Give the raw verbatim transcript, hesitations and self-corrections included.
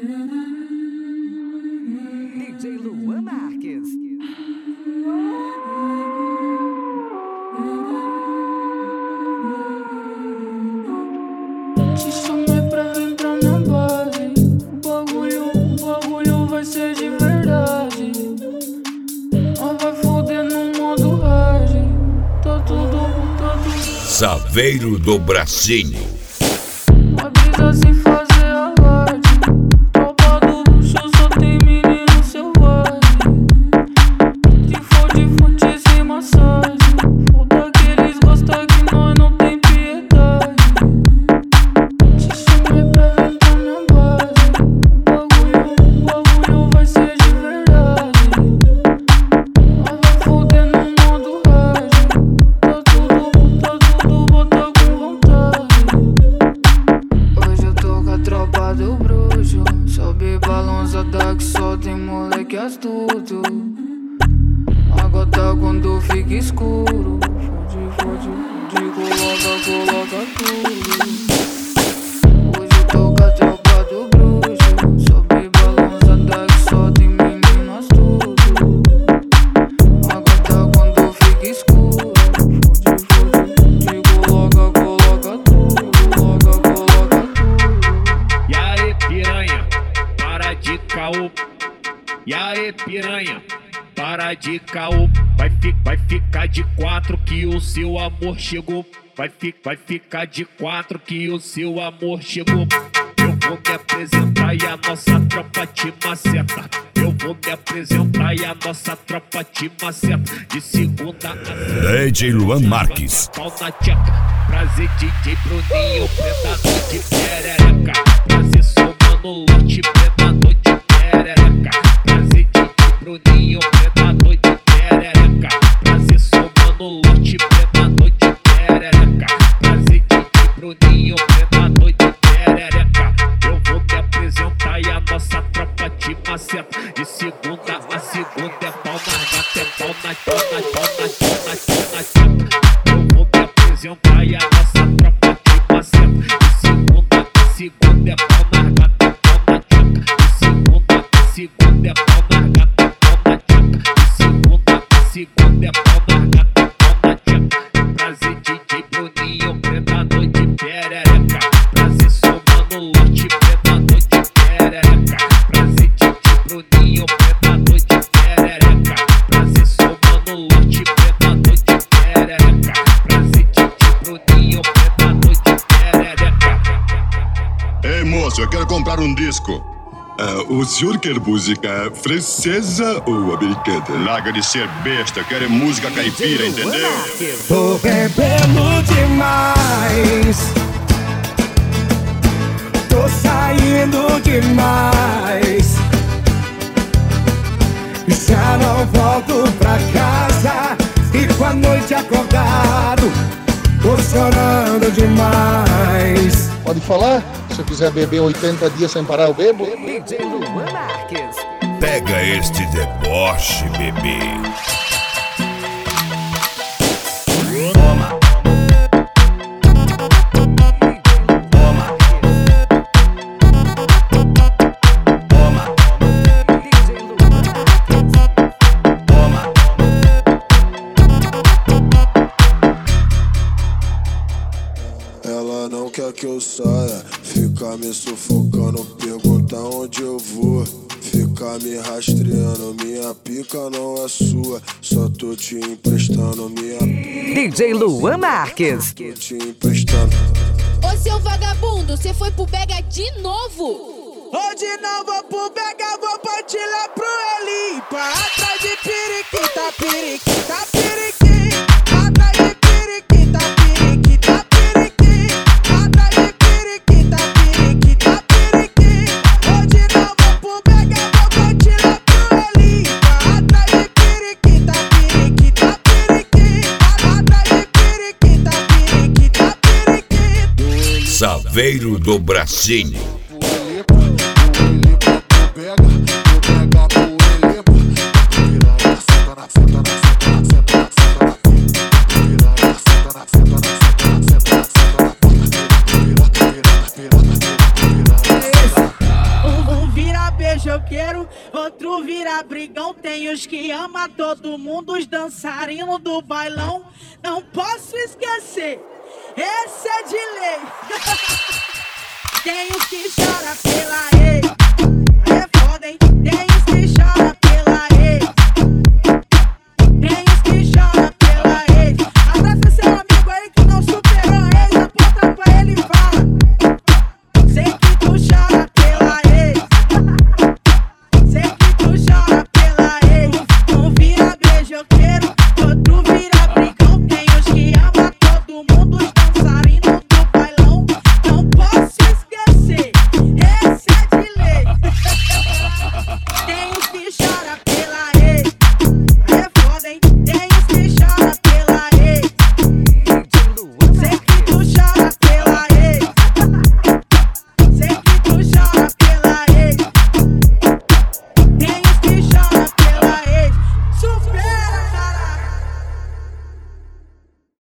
D J Luan Marques. Te chamei pra entrar na base. O bagulho, o bagulho vai ser de verdade. Nós vai foder no modo hard. Tá tudo, tá tudo. Saveiro do Bracinho. A brisa sem fazer alarde. Tropa do luxo só tem menino selvagem. Se for de fonte sem massagem. Foda que eles gostam que nós não tem piedade. Te chamei pra entrar na base. O bagulho, o bagulho vai ser de verdade. Nós vai foder no modo hard. Tá tudo, tá tudo, bota com vontade. Hoje eu tô com a tropa do bruxo. Sobe balançada que só tem moleque astuto. A gota quando fica escuro. Fode, fode, de coloca, coloca tudo. Hoje eu tô com a tropa do bruxo. Sobe balançada que só tem menino astuto. A gota quando fica escuro. Fode, fode, de coloca, coloca tudo. Coloca, coloca tudo. E aí, piranha, para de caô. E aí, piranha, para de caô. Vai, fi, vai ficar de quatro que o seu amor chegou. Vai, fi, vai ficar de quatro que o seu amor chegou. Eu vou me apresentar e a nossa tropa te maceta. Eu vou me apresentar e a nossa tropa te maceta. De segunda a D J Luan Marques. pau na tcheca. Prazer D J Bruninho, predador de perereca. Prazer somando lote, predador de perereca. Prazer D J Bruninho, predador de perereca. Prazer somando lote, predador de perereca. Prazer D J Bruninho, predador de perereca. Eu vou me apresentar e a nossa tropa te maceta. De segunda a segunda é pau na gata, é pau na pau na pau na pau na pau na tcheca. Eu vou me apresentar e a nossa tropa te maceta. De segunda a segunda é pau na gata, é pau na tcheca. De segunda a segunda é pau na gata, é pau na tcheca. De segunda a segunda é pau na gata, é pau na tcheca. Prazer D J Bruninho, predador de perereca. Prazer somando lote, predador de perereca. Prazer D J Bruninho, predador de perereca. Prazer somando lote, predador de perereca. Prazer D J Bruninho, predador de perereca. Ei, moço, eu quero comprar um disco. Ah, o senhor quer música francesa ou americana? Larga de ser besta, quero música caipira, entendeu? Tô bebendo demais. Tô saindo demais. Já não volto pra casa. Fico a noite acordado. Tô chorando demais. Pode falar? Se eu quiser beber oitenta dias sem parar, eu bebo. D J Luan Marques. Pega este deboche, bebê. Ela não quer que eu saia, fica me sufocando, pergunta onde eu vou, fica me rastreando. Minha pica não é sua, só tô te emprestando. Minha D J Luan Marques. tô te emprestando. Ô seu vagabundo, cê foi pro Bega de novo? Hoje não vou pro Bega, vou partir lá pro Elipa. Atrás de periquita, periquita, periquita. Atrás de periquita, periquita, periquita. Atrás de periquita, periquita, periquita. Hoje não vou pro Bega, vou partir lá pro Elipa. Atrás de periquita, periquita, periquita. Atrás de periquita, periquita, periquita. Saveiro do Bracinho. Ouvi fofoqueiro, outro vira brigão. Tem os que ama todo mundo, os dançarinos do bailão. Não posso esquecer, esse é de lei. Tem os que chora pela